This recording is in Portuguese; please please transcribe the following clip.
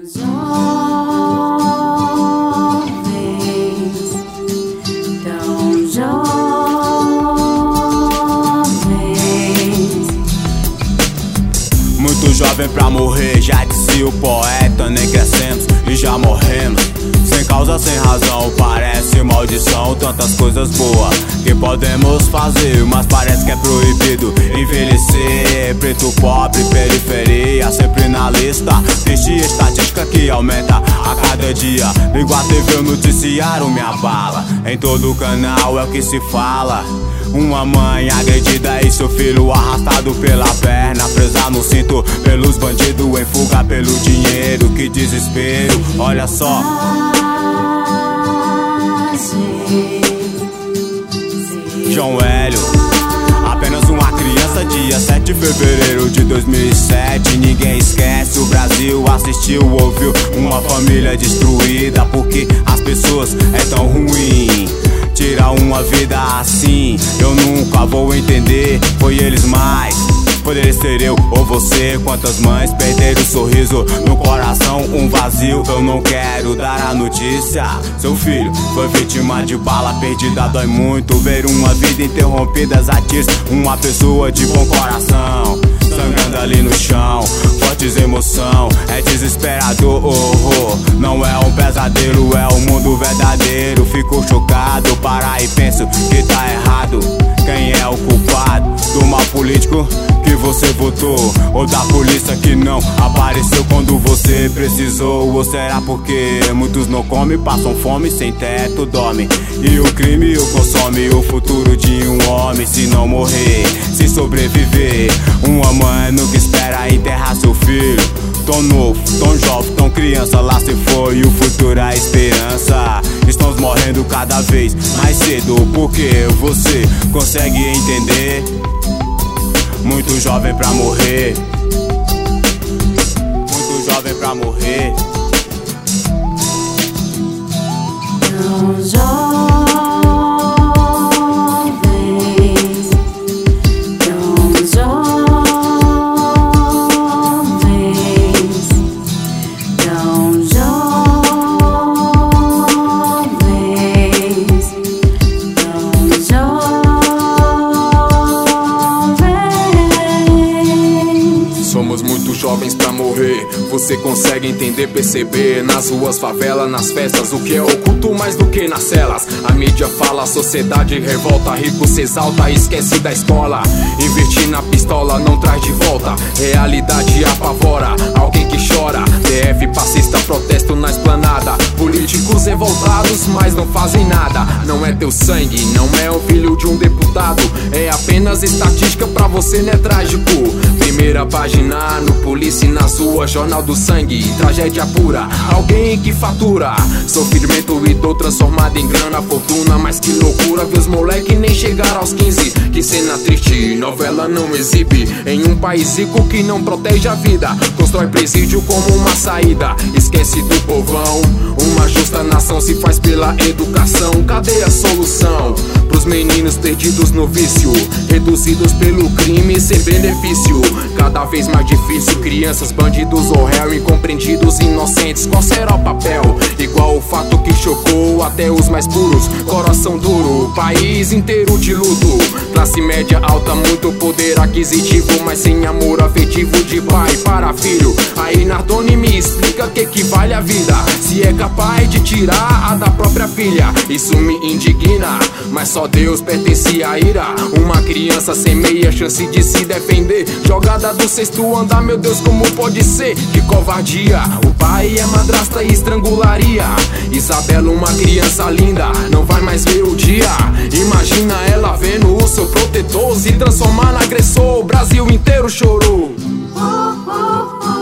Muito jovem pra morrer, já dizia o poeta. Nem crescemos e já morremos, sem causa, sem razão. Parece maldição, tantas coisas boas que podemos fazer, mas parece que é proibido envelhecer. Preto, pobre, periferia, sempre na lista. Triste estatística que aumenta a cada dia. Ligo a TV, o noticiário me abala. Em todo canal é o que se fala. Uma mãe agredida e seu filho arrastado pela perna, presa no cinto pelos bandidos, em fuga pelo dinheiro. Que desespero, olha só. João Hélio, apenas uma criança, dia 7 de fevereiro de 2007. Ninguém esquece, o Brasil assistiu, ouviu uma família destruída. Porque as pessoas é tão ruim, tira uma vida assim, eu nunca vou entender. Foi eles mais, poderia ser eu ou você. Quantas mães perderam o sorriso no coração, um vazio. Eu não quero dar a notícia, seu filho foi vítima de bala perdida. Dói muito ver uma vida interrompida a tiros. Uma pessoa de bom coração sangrando ali no chão, fortes emoção, é desesperador. Não é um pesadelo, é o mundo verdadeiro. Fico chocado, para e penso que tá errado. Quem é o culpado do mal político que você votou, ou da polícia que não apareceu quando você precisou? Ou será porque muitos não comem, passam fome, sem teto dormem, e o crime o consome? O futuro de um homem, se não morrer, se sobreviver. Uma mãe nunca espera enterrar seu filho, tão novo, tão jovem, tão criança, lá se foi. E o futuro, a esperança. Estamos morrendo cada vez mais cedo, porque você consegue entender? Muito jovem pra morrer, muito jovem pra morrer. Tão jovens, tão jovens, tão jovens, tão jovens. Somos muito jovens pra morrer. Você consegue entender, perceber? Nas ruas, favela, nas festas, o que é oculto mais do que nas celas. A mídia fala, a sociedade revolta. Rico se exalta, esquece da escola. Investir na pistola não traz de volta. Realidade apavora, alguém que chora. DF passista, protesto na esplanada. Políticos revoltados, mas não fazem nada. Não é teu sangue, não é o filho de um deputado. É apenas estatística, pra você não é trágico. Primeira página no Polícia e nas ruas, jornal do sangue, tragédia pura. Alguém que fatura sofrimento e dor transformado em grana, fortuna. Mas que loucura ver os moleque nem chegar aos 15. Que cena triste, novela não exibe. Em um país rico que não protege a vida, constrói presídio como uma saída. Esquece do povão, uma justa nação se faz pela educação. Cadê a solução pros meninos perdidos no vício, reduzidos pelo crime sem benefício? Cada vez mais difícil, crianças, bandidos ou réu, incompreendidos, inocentes. Qual será o papel? Igual o fato que chocou até os mais puros. Coração duro, país inteiro de luto. Classe média alta, muito poder aquisitivo, mas sem amor afetivo de pai para filho. Aí Nardoni me explica que vale a vida, se é capaz de tirar a da própria filha. Isso me indigna, mas só Deus pertence à ira. Uma criança sem meia chance de se defender, jogada do sexto andar, meu Deus, como pode ser? Que covardia, o pai é madrasta e estrangularia. Isabela, uma criança linda, não vai mais ver o dia. Imagina ela vendo o seu protetor se transformar no agressor. O Brasil inteiro chorou.